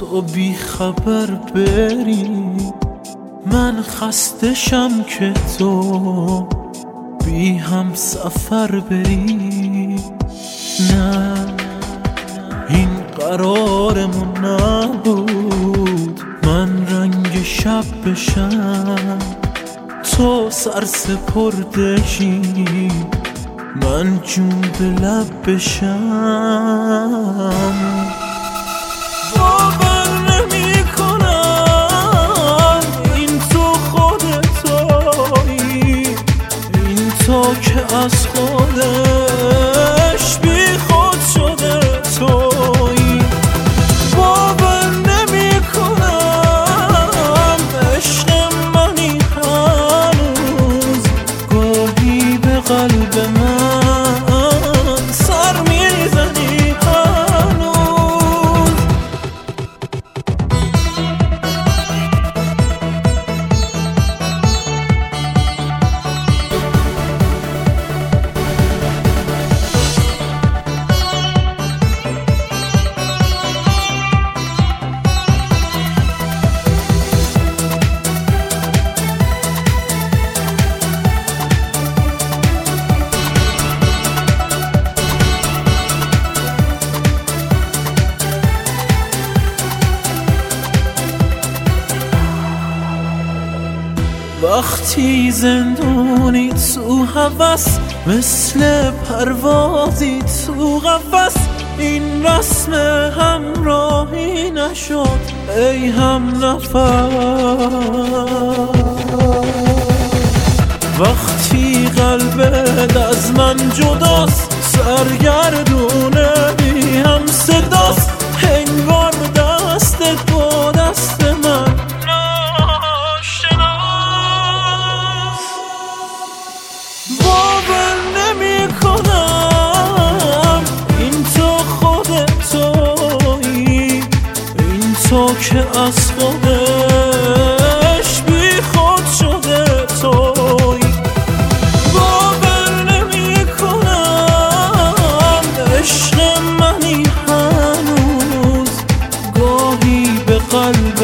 تو بی خبر بری، من خسته شم که تو بی هم سفر بری. نه این قرارمون نبود، من رنگ شب بشم تو سرسپردشی، من جون به لب بشم. باور نمی کنم این تو خودتایی، این تو که از خودش بی خود شده تویی. باور نمی کنم عشق منی هنوز، گاهی به قلب من سر میزنی هنوز. وقتی زندونی تو هوس، مثل پروازی تو قفس، این رسم همراهی نشد ای هم نفس. وقتی قلبت از من جداست، سرگردونه بی هم صداست، انگار دستت با دست من باور نمی کنم این تو خودتایی، این تو که از خودش بی خود شده تویی. باور نمی کنم عشق منی هنوز، گاهی به قلب